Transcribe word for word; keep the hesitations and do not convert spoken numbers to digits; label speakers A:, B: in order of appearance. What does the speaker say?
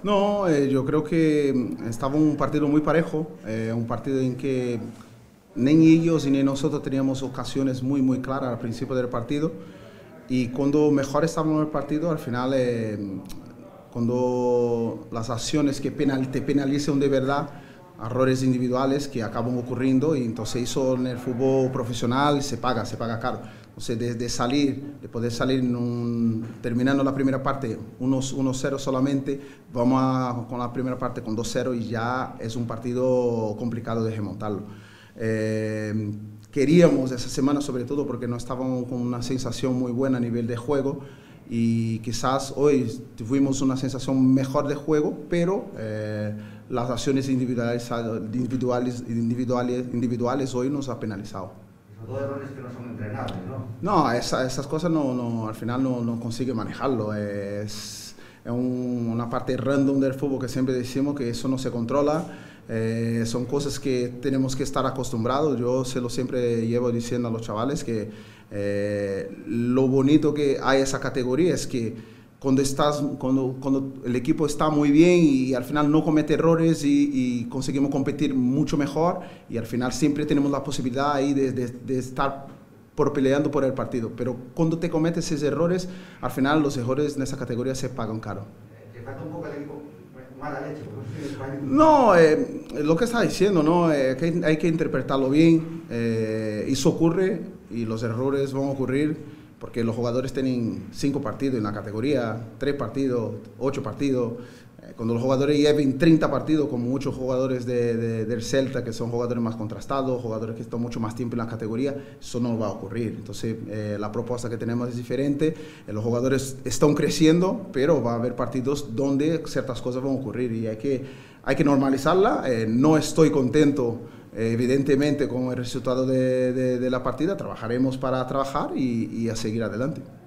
A: No, eh, yo creo que estaba un partido muy parejo, eh, un partido en que ni ellos ni nosotros teníamos ocasiones muy, muy claras al principio del partido. Y cuando mejor estábamos en el partido, al final, eh, cuando las acciones que penal, te penalizan de verdad, errores individuales que acaban ocurriendo, y entonces eso en el fútbol profesional se paga, se paga caro. Entonces, de, de salir, de poder salir en un, terminando la primera parte uno cero solamente, vamos a, con la primera parte con dos cero y ya es un partido complicado de remontarlo. Eh, queríamos esa semana, sobre todo porque no estábamos con una sensación muy buena a nivel de juego, y quizás hoy tuvimos una sensación mejor de juego, pero eh, las acciones individuales, individuales, individuales, individuales hoy nos ha penalizado.
B: Son dos errores que no son entrenables, ¿no?
A: No, esa, esas cosas no, no, al final no, no consigue manejarlo. Es, es un, una parte random del fútbol que siempre decimos que eso no se controla. Eh, son cosas que tenemos que estar acostumbrados. Yo se lo siempre llevo diciendo a los chavales que eh, lo bonito que hay esa categoría es que cuando, estás, cuando, cuando el equipo está muy bien y al final no comete errores y, y conseguimos competir mucho mejor, y al final siempre tenemos la posibilidad ahí de, de, de estar por peleando por el partido. Pero cuando te cometes esos errores, al final los errores en esa categoría se pagan caro.
B: ¿Te falta un poco el equipo mala leche?
A: No, eh, lo que está diciendo, ¿no? Eh, que hay que interpretarlo bien. Eh, eso ocurre y los errores van a ocurrir porque los jugadores tienen cinco partidos en la categoría, tres partidos, ocho partidos. Eh, cuando los jugadores lleven treinta partidos, como muchos jugadores de, de, del Celta, que son jugadores más contrastados, jugadores que están mucho más tiempo en la categoría, eso no va a ocurrir. Entonces, eh, la propuesta que tenemos es diferente. Eh, los jugadores están creciendo, pero va a haber partidos donde ciertas cosas van a ocurrir y hay que, hay que normalizarla. Eh, no estoy contento, evidentemente, con el resultado de, de, de la partida. Trabajaremos para trabajar y, y a seguir adelante.